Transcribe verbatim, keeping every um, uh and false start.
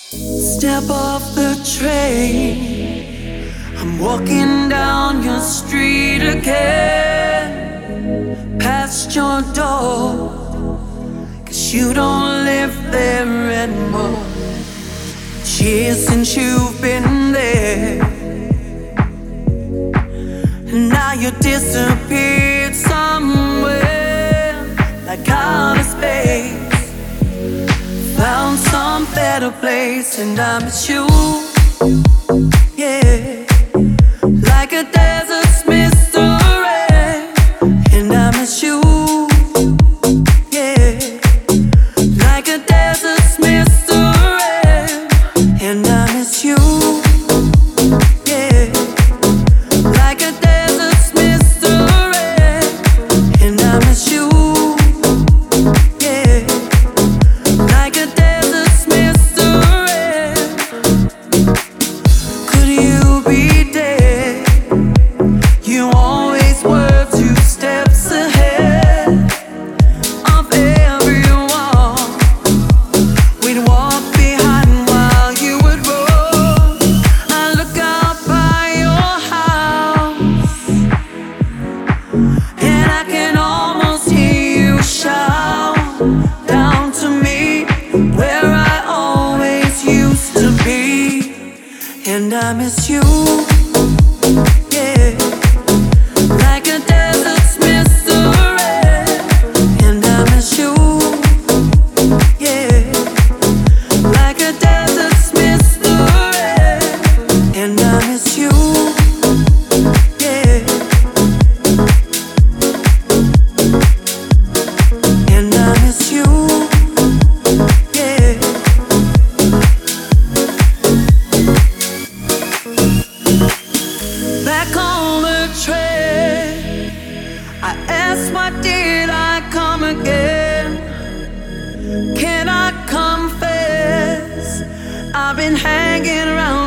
Step off the train. I'm walking down your street again, past your door, 'cause you don't live there anymore. Years since you've been there, and now you disappeared somewhere, like outer space. Found some better place, and I miss you, yeah, like a desert's mystery. And I miss you, yeah, like a desert's mystery. And I miss you, yeah, like a desert's mystery. And I miss you, yeah, like a desert's mystery. Could you be there? You always were two steps ahead of everyone. We'd walk behind while you would roll. I look out by your house, and I can almost hear you shout down to me, where I always used to be. And I miss you, yeah, like a desert's mystery. And I miss you, yeah, like a desert's mystery. And I miss you, yeah, and I miss you, yeah. Back on the train, I asked, why did I come again? Can I confess? I've been hanging around